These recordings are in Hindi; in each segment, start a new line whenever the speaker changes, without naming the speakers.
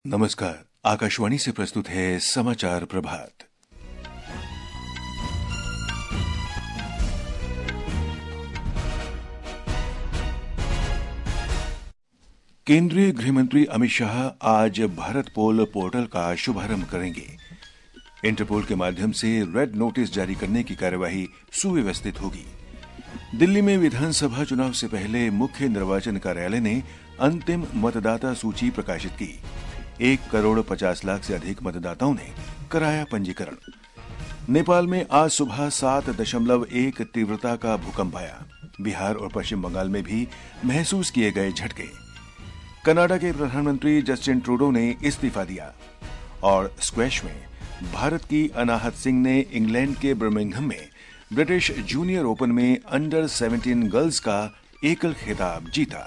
नमस्कार। आकाशवाणी से प्रस्तुत है समाचार प्रभात। केंद्रीय गृह मंत्री अमित शाह आज भारत पोल पोर्टल का शुभारंभ करेंगे। इंटरपोल के माध्यम से रेड नोटिस जारी करने की कार्यवाही सुव्यवस्थित होगी। दिल्ली में विधानसभा चुनाव से पहले मुख्य निर्वाचन कार्यालय ने अंतिम मतदाता सूची प्रकाशित की। 1,50,00,000 से अधिक मतदाताओं ने कराया पंजीकरण। नेपाल में आज सुबह 7.1 तीव्रता का भूकंप आया। बिहार और पश्चिम बंगाल में भी महसूस किए गए झटके। कनाडा के प्रधानमंत्री जस्टिन ट्रूडो ने इस्तीफा दिया। और स्क्वैश में भारत की अनाहत सिंह ने इंग्लैंड के बर्मिंघम में ब्रिटिश जूनियर ओपन में अंडर 17 गर्ल्स का एकल खिताब जीता।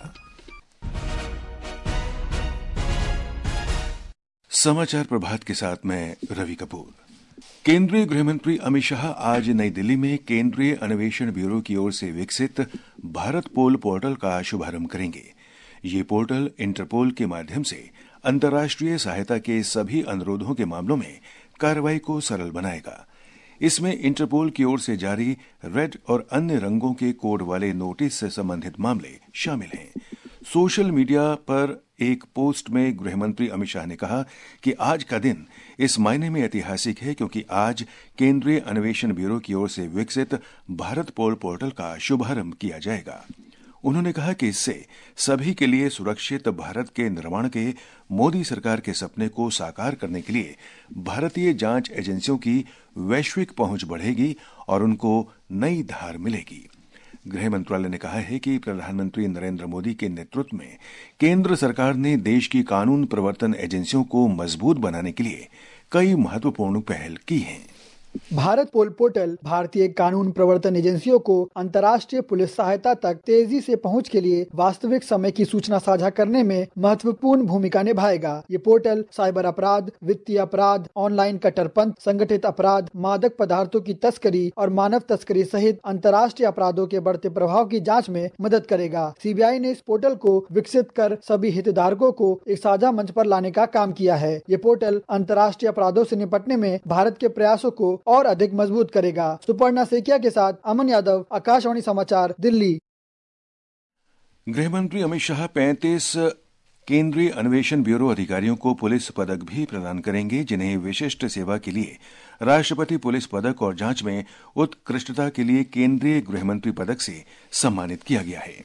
समाचार प्रभात के साथ मैं रवि कपूर। केंद्रीय गृह मंत्री अमित शाह आज नई दिल्ली में केंद्रीय अन्वेषण ब्यूरो की ओर से विकसित भारत पोल पोर्टल का शुभारंभ करेंगे। ये पोर्टल इंटरपोल के माध्यम से अंतर्राष्ट्रीय सहायता के सभी अनुरोधों के मामलों में कार्रवाई को सरल बनाएगा। इसमें इंटरपोल की ओर से जारी रेड और अन्य रंगों के कोड वाले नोटिस से संबंधित मामले शामिल हैं। सोशल मीडिया पर एक पोस्ट में गृह मंत्री अमित शाह ने कहा कि आज का दिन इस मायने में ऐतिहासिक है क्योंकि आज केंद्रीय अन्वेषण ब्यूरो की ओर से विकसित भारत पोल पोर्टल का शुभारंभ किया जाएगा। उन्होंने कहा कि इससे सभी के लिए सुरक्षित भारत के निर्माण के मोदी सरकार के सपने को साकार करने के लिए भारतीय जांच एजेंसियों की वैश्विक पहुंच बढ़ेगी और उनको नई धार मिलेगी। गृह मंत्रालय ने कहा है कि प्रधानमंत्री नरेंद्र मोदी के नेतृत्व में केंद्र सरकार ने देश की कानून प्रवर्तन एजेंसियों को मजबूत बनाने के लिए कई महत्वपूर्ण पहल की हैं।
भारत पोल पोर्टल भारतीय कानून प्रवर्तन एजेंसियों को अंतर्राष्ट्रीय पुलिस सहायता तक तेजी से पहुंच के लिए वास्तविक समय की सूचना साझा करने में महत्वपूर्ण भूमिका निभाएगा। ये पोर्टल साइबर अपराध, वित्तीय अपराध, ऑनलाइन कट्टरपंथ, संगठित अपराध, मादक पदार्थों की तस्करी और मानव तस्करी सहित अंतर्राष्ट्रीय अपराधों के बढ़ते प्रभाव की जाँच में मदद करेगा। सीबीआई ने इस पोर्टल को विकसित कर सभी हितधारकों को एक साझा मंच पर लाने का काम किया है। ये पोर्टल अंतर्राष्ट्रीय अपराधों से निपटने में भारत के प्रयासों को और अधिक मजबूत करेगा। सुपर्णा सेकिया के साथ अमन यादव, आकाशवाणी समाचार, दिल्ली।
गृह मंत्री अमित शाह 35 केंद्रीय अन्वेषण ब्यूरो अधिकारियों को पुलिस पदक भी प्रदान करेंगे, जिन्हें विशिष्ट सेवा के लिए राष्ट्रपति पुलिस पदक और जांच में उत्कृष्टता के लिए केंद्रीय गृह मंत्री पदक से सम्मानित किया गया है।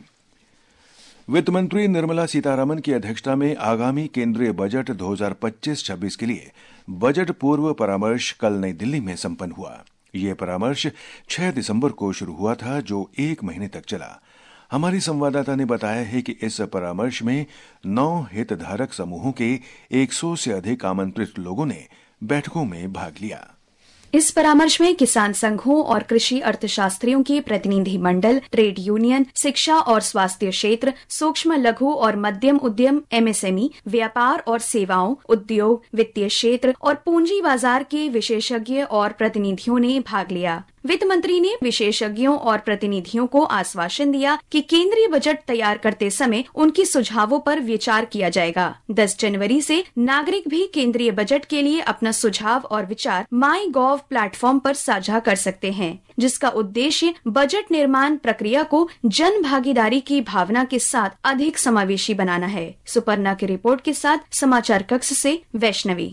वित्त मंत्री निर्मला सीतारमण की अध्यक्षता में आगामी केंद्रीय बजट 2025-26 के लिए बजट पूर्व परामर्श कल नई दिल्ली में संपन्न हुआ। यह परामर्श 6 दिसंबर को शुरू हुआ था, जो 1 महीने तक चला। हमारी संवाददाता ने बताया है कि इस परामर्श में 9 हितधारक समूहों के 100 से अधिक आमंत्रित लोगों ने बैठकों में भाग लिया।
इस परामर्श में किसान संघों और कृषि अर्थशास्त्रियों के प्रतिनिधि मंडल, ट्रेड यूनियन, शिक्षा और स्वास्थ्य क्षेत्र, सूक्ष्म लघु और मध्यम उद्यम एमएसएमई, व्यापार और सेवाओं, उद्योग, वित्तीय क्षेत्र और पूंजी बाजार के विशेषज्ञ और प्रतिनिधियों ने भाग लिया। वित्त मंत्री ने विशेषज्ञों और प्रतिनिधियों को आश्वासन दिया कि केंद्रीय बजट तैयार करते समय उनके सुझावों पर विचार किया जाएगा। 10 जनवरी से नागरिक भी केंद्रीय बजट के लिए अपना सुझाव और विचार MyGov प्लेटफॉर्म पर साझा कर सकते हैं, जिसका उद्देश्य बजट निर्माण प्रक्रिया को जन भागीदारी की भावना के साथ अधिक समावेशी बनाना है। सुपर्णा की रिपोर्ट के साथ समाचार कक्ष से वैष्णवी।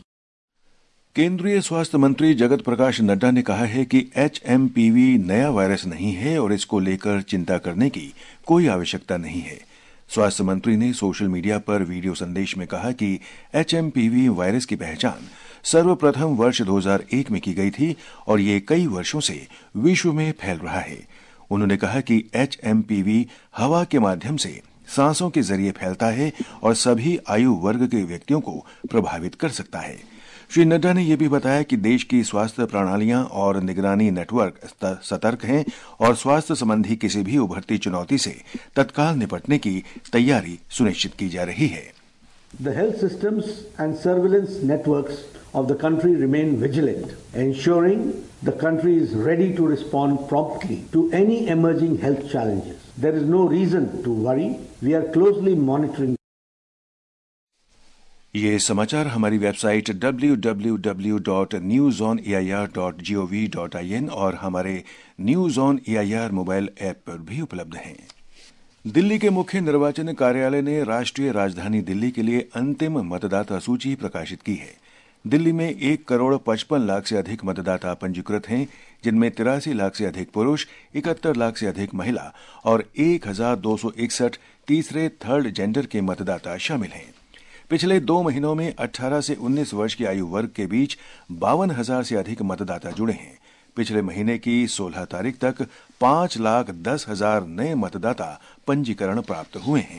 केंद्रीय स्वास्थ्य मंत्री जगत प्रकाश नड्डा ने कहा है कि HMPV नया वायरस नहीं है और इसको लेकर चिंता करने की कोई आवश्यकता नहीं है। स्वास्थ्य मंत्री ने सोशल मीडिया पर वीडियो संदेश में कहा कि HMPV वायरस की पहचान सर्वप्रथम वर्ष 2001 में की गई थी और ये कई वर्षों से विश्व में फैल रहा है। उन्होंने कहा कि HMPV हवा के माध्यम से सांसों के जरिए फैलता है और सभी आयु वर्ग के व्यक्तियों को प्रभावित कर सकता है। श्री नड्डा ने यह भी बताया कि देश की स्वास्थ्य प्रणालियां और निगरानी नेटवर्क सतर्क हैं और स्वास्थ्य संबंधी किसी भी उभरती चुनौती से तत्काल निपटने की तैयारी सुनिश्चित की जा रही है।
The health systems and surveillance networks of the country remain vigilant, ensuring the country is ready to respond promptly to any emerging health challenges. There is no reason to worry. We are closely monitoring
ये समाचार हमारी वेबसाइट www.newsonair.gov.in और हमारे news on AIR mobile app पर भी उपलब्ध हैं। दिल्ली के मुख्य निर्वाचन कार्यालय ने राष्ट्रीय राजधानी दिल्ली के लिए अंतिम मतदाता सूची प्रकाशित की है। दिल्ली में 1,55,00,000 से अधिक मतदाता पंजीकृत हैं, जिनमें 83 लाख से अधिक पुरुष, 71 लाख से अधिक महिला और 1,261 तीसरे थर्ड जेंडर के मतदाता शामिल हैं। पिछले 2 महीनों में 18 से 19 वर्ष की आयु वर्ग के बीच 52,000 से अधिक मतदाता जुड़े हैं। पिछले महीने की 16 तारीख तक 5,10,000 नए मतदाता पंजीकरण प्राप्त हुए हैं।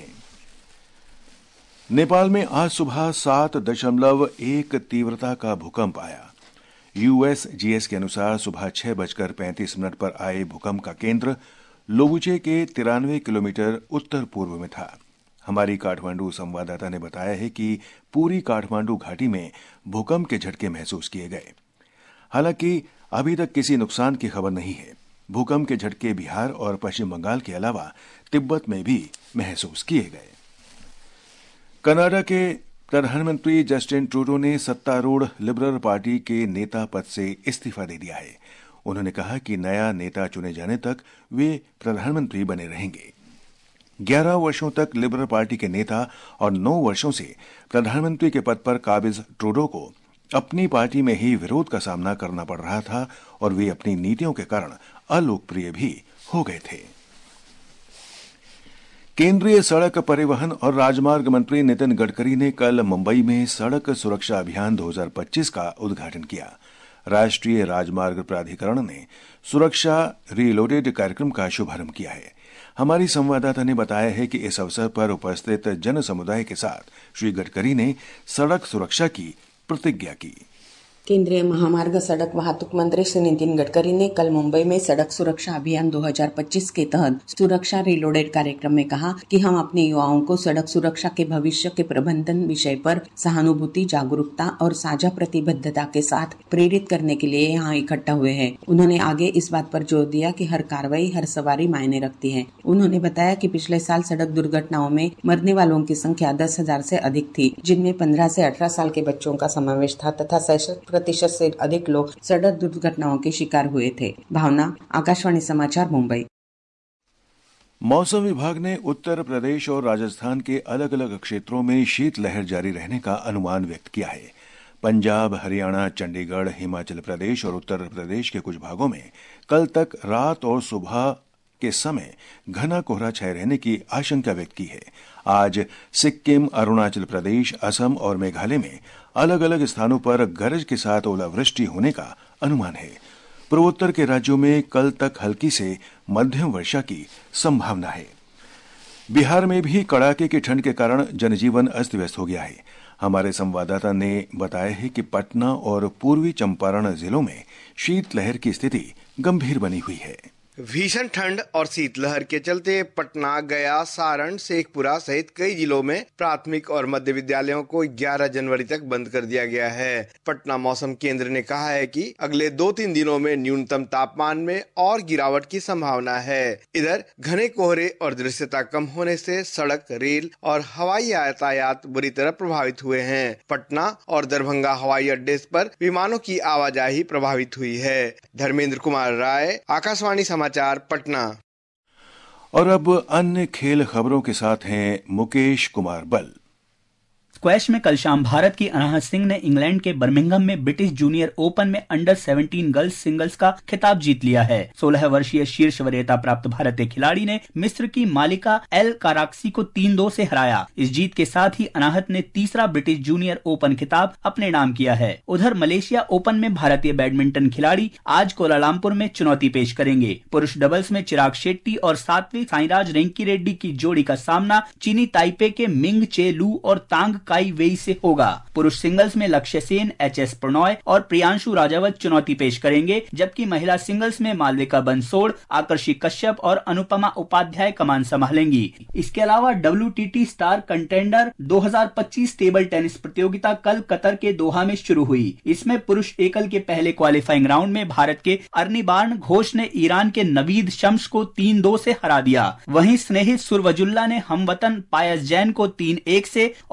नेपाल में आज सुबह 7.1 तीव्रता का भूकंप आया। यूएसजीएस के अनुसार सुबह 6:35 पर आए भूकंप का केंद्र लोबुचे के 93 किलोमीटर उत्तर पूर्व में था। हमारी काठमांडू संवाददाता ने बताया है कि पूरी काठमांडू घाटी में भूकंप के झटके महसूस किए गए। हालांकि अभी तक किसी नुकसान की खबर नहीं है। भूकंप के झटके बिहार और पश्चिम बंगाल के अलावा तिब्बत में भी महसूस किए गए। कनाडा के प्रधानमंत्री जस्टिन ट्रूडो ने सत्तारूढ़ लिबरल पार्टी के नेता पद से इस्तीफा दे दिया है। उन्होंने कहा कि नया नेता चुने जाने तक वे प्रधानमंत्री बने रहेंगे। 11 वर्षों तक लिबरल पार्टी के नेता और 9 वर्षों से प्रधानमंत्री के पद पर काबिज ट्रूडो को अपनी पार्टी में ही विरोध का सामना करना पड़ रहा था और वे अपनी नीतियों के कारण अलोकप्रिय भी हो गए थे। केंद्रीय सड़क परिवहन और राजमार्ग मंत्री नितिन गडकरी ने कल मुंबई में सड़क सुरक्षा अभियान 2025 का उद्घाटन किया। राष्ट्रीय राजमार्ग प्राधिकरण ने सुरक्षा रीलोडेड कार्यक्रम का शुभारंभ किया है। हमारी संवाददाता ने बताया है कि इस अवसर पर उपस्थित जन समुदाय के साथ श्री गडकरी ने सड़क सुरक्षा की प्रतिज्ञा की।
केंद्रीय महामार्ग सड़क वाहतूक मंत्री श्री नितिन गडकरी ने कल मुंबई में सड़क सुरक्षा अभियान 2025 के तहत सुरक्षा रिलोडेड कार्यक्रम में कहा कि हम अपने युवाओं को सड़क सुरक्षा के भविष्य के प्रबंधन विषय पर सहानुभूति, जागरूकता और साझा प्रतिबद्धता के साथ प्रेरित करने के लिए यहाँ इकट्ठा हुए हैं। उन्होंने आगे इस बात पर जोर दिया कि हर कार्रवाई, हर सवारी मायने रखती है। उन्होंने बताया कि पिछले साल सड़क दुर्घटनाओं में मरने वालों की संख्या 10,000 से अधिक थी, जिनमें 15 से 18 साल के बच्चों का समावेश था तथा 60% से अधिक लोग सड़क दुर्घटनाओं के शिकार हुए थे। भावना, आकाशवाणी समाचार, मुंबई।
मौसम विभाग ने उत्तर प्रदेश और राजस्थान के अलग अलग क्षेत्रों में शीतलहर जारी रहने का अनुमान व्यक्त किया है। पंजाब, हरियाणा, चंडीगढ़, हिमाचल प्रदेश और उत्तर प्रदेश के कुछ भागों में कल तक रात और सुबह के समय घना कोहरा छाए रहने की आशंका व्यक्त की है। आज सिक्किम, अरुणाचल प्रदेश, असम और मेघालय में अलग अलग स्थानों पर गरज के साथ ओलावृष्टि होने का अनुमान है। पूर्वोत्तर के राज्यों में कल तक हल्की से मध्यम वर्षा की संभावना है। बिहार में भी कड़ाके की ठंड के कारण जनजीवन अस्त व्यस्त हो गया है। हमारे संवाददाता ने बताया है कि पटना और पूर्वी चंपारण जिलों में शीतलहर की स्थिति गंभीर बनी हुई है।
भीषण ठंड और शीतलहर के चलते पटना, गया, सारण, शेखपुरा सहित कई जिलों में प्राथमिक और मध्य विद्यालयों को 11 जनवरी तक बंद कर दिया गया है। पटना मौसम केंद्र ने कहा है कि अगले 2-3 दिनों में न्यूनतम तापमान में और गिरावट की संभावना है। इधर घने कोहरे और दृश्यता कम होने से सड़क, रेल और हवाई यातायात बुरी तरह प्रभावित हुए हैं। पटना और दरभंगा हवाई अड्डे पर विमानों की आवाजाही प्रभावित हुई है। धर्मेंद्र कुमार राय, आकाशवाणी समाचार, पटना।
और अब अन्य खेल खबरों के साथ हैं मुकेश कुमार बल।
स्क्वैश में कल शाम भारत की अनाहत सिंह ने इंग्लैंड के बर्मिंघम में ब्रिटिश जूनियर ओपन में अंडर 17 गर्ल्स सिंगल्स का खिताब जीत लिया है। 16 वर्षीय शीर्ष वरीयता प्राप्त भारतीय खिलाड़ी ने मिस्र की मालिका एल काराक्सी को 3-2 से हराया। इस जीत के साथ ही अनाहत ने तीसरा ब्रिटिश जूनियर ओपन खिताब अपने नाम किया है। उधर मलेशिया ओपन में भारतीय बैडमिंटन खिलाड़ी आज कोलालमपुर में चुनौती पेश करेंगे। पुरुष डबल्स में चिराग शेट्टी और सात्विक साईराज रेंकी रेड्डी की जोड़ी का सामना चीनी ताइपे के मिंग चे लू और तांग काई वेई से होगा। पुरुष सिंगल्स में लक्ष्य सेन, एच.एस. प्रणॉय और प्रियांशु राजावत चुनौती पेश करेंगे, जबकि महिला सिंगल्स में मालविका बंसोड़, आकर्षी कश्यप और अनुपमा उपाध्याय कमान संभालेंगी। इसके अलावा WTT star contender 2025 table tennis प्रतियोगिता कल कतर के दोहा में शुरू हुई। इसमें पुरुष एकल के पहले क्वालिफाइंग राउंड में भारत के अर्निबार्न घोष ने ईरान के नवीद शम्स को 3-2 से हरा दिया। वहीं स्नेहित सुरवजुल्ला ने हमवतन पायस जैन को 3-1 से और मानो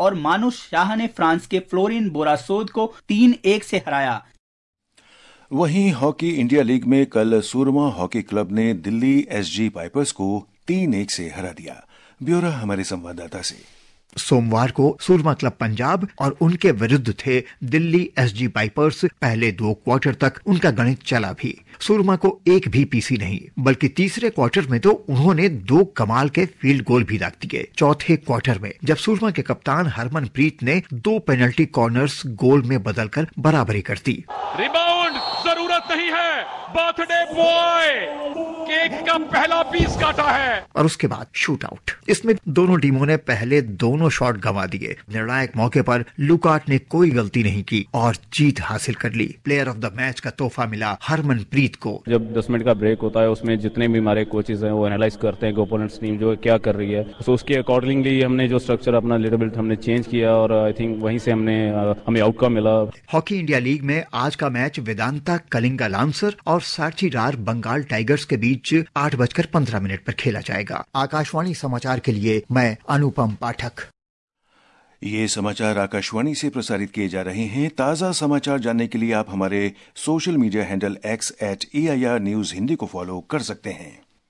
मानुष शाह ने फ्रांस के फ्लोरिन बोरासोद को 3-1 से हराया।
वहीं हॉकी इंडिया लीग में कल सूरमा हॉकी क्लब ने दिल्ली एसजी पाइपर्स को 3-1 से हरा दिया। ब्यौरा हमारे संवाददाता से।
सोमवार को सूरमा क्लब पंजाब और उनके विरुद्ध थे दिल्ली एसजी पाइपर्स। पहले 2 क्वार्टर तक उनका गणित चला भी। सूरमा को एक भी पीसी नहीं, बल्कि तीसरे क्वार्टर में तो उन्होंने 2 कमाल के फील्ड गोल भी रख दिए। चौथे क्वार्टर में जब सूरमा के कप्तान हरमनप्रीत ने 2 पेनल्टी कॉर्नर्स गोल में बदलकर बराबरी कर दी।
रिबाउंड जरूरत नहीं है, बर्थडे बॉय केक का पहला पीस काटा है।
और उसके बाद शूट आउट। इसमें दोनों टीमों ने पहले दोनों शॉट गंवा दिए। निर्णायक मौके पर लुकाट ने कोई गलती नहीं की और जीत हासिल कर ली। प्लेयर ऑफ द मैच का तोहफा मिला हरमनप्रीत को।
जब 10 मिनट का ब्रेक होता है उसमें जितने भी हमारे कोचेज हैं वो एनालाइज करते हैं कि ओपोनेंट्स टीम जो है क्या कर रही है, तो उसके अकॉर्डिंगली हमने जो स्ट्रक्चर अपना लिटिल बिट हमने चेंज किया और आई थिंक वहीं से हमें आउटकम मिला।
हॉकी इंडिया लीग में आज का मैच वेदांता कलिंगा लांसर और साचीरार बंगाल टाइगर्स के बीच 8:15 पर खेला जाएगा। आकाशवाणी समाचार के लिए मैं अनुपम पाठक।
ये समाचार आकाशवाणी से प्रसारित किए जा रहे हैं। ताज़ा समाचार जानने के लिए आप हमारे social media handle X@AIR News Hindi को फॉलो कर सकते हैं।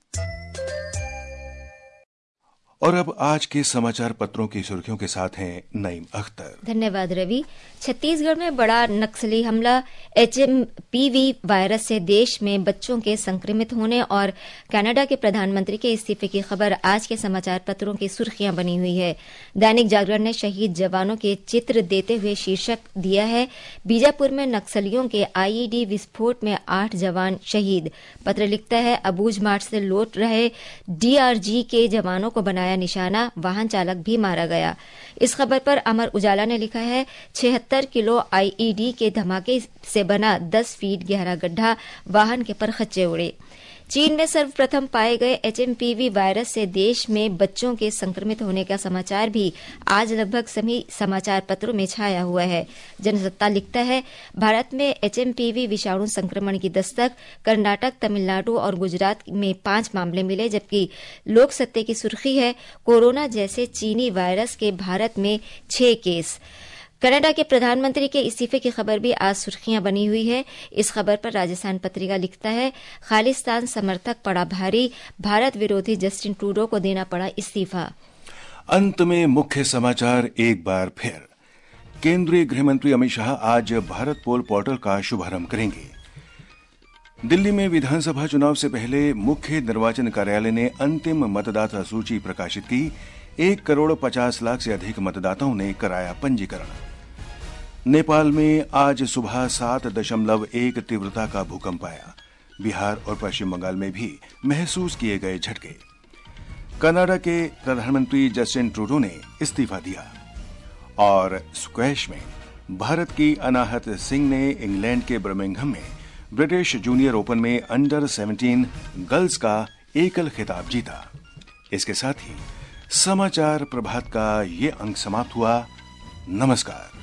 और अब आज के समाचार पत्रों की सुर्खियों के साथ हैं नईम अख्तर।
धन्यवाद रवि। छत्तीसगढ़ में बड़ा नक्सली हमला, HMPV वायरस से देश में बच्चों के संक्रमित होने और कनाडा के प्रधानमंत्री के इस्तीफे की खबर आज के समाचार पत्रों की सुर्खियां बनी हुई है। दैनिक जागरण ने शहीद जवानों के चित्र देते हुए शीर्षक दिया है, बीजापुर में नक्सलियों के IED विस्फोट में 8 जवान शहीद। पत्र लिखता है, अबूझ मार्च से लौट रहे DRG के जवानों को बनाया निशाना, वाहन चालक भी मारा गया। इस खबर पर अमर उजाला ने लिखा है, 76 किलो IED के धमाके से बना 10 फीट गहरा गड्ढा, वाहन के पर खच्चे उड़े। चीन में सर्वप्रथम पाए गए HMPV वायरस से देश में बच्चों के संक्रमित होने का समाचार भी आज लगभग सभी समाचार पत्रों में छाया हुआ है। जनसत्ता लिखता है, भारत में HMPV विषाणु संक्रमण की दस्तक, कर्नाटक, तमिलनाडु और गुजरात में 5 मामले मिले, जबकि लोक सत्ते की सुर्खी है, कोरोना जैसे चीनी वायरस के भारत में 6 केस। कनाडा के प्रधानमंत्री के इस्तीफे की खबर भी आज सुर्खियां बनी हुई है। इस खबर पर राजस्थान पत्रिका लिखता है, खालिस्तान समर्थक पड़ा भारी, भारत विरोधी जस्टिन ट्रूडो को देना पड़ा इस्तीफा।
अंत में मुख्य समाचार एक बार फिर। केंद्रीय गृह मंत्री अमित शाह आज भारत पोल पोर्टल का शुभारंभ करेंगे। दिल्ली में विधानसभा चुनाव से पहले मुख्य निर्वाचन कार्यालय ने अंतिम मतदाता सूची प्रकाशित की। 1,50,00,000 से अधिक मतदाताओं ने कराया पंजीकरण। नेपाल में आज सुबह 7.1 तीव्रता का भूकंप आया। बिहार और पश्चिम बंगाल में भी महसूस किए गए झटके। कनाडा के प्रधानमंत्री जस्टिन ट्रूडो ने इस्तीफा दिया। और स्क्वैश में भारत की अनाहत सिंह ने इंग्लैंड के बर्मिंघम में ब्रिटिश जूनियर ओपन में अंडर 17 गर्ल्स का एकल खिताब जीता। इसके साथ ही समाचार प्रभात का ये अंक समाप्त हुआ। नमस्कार।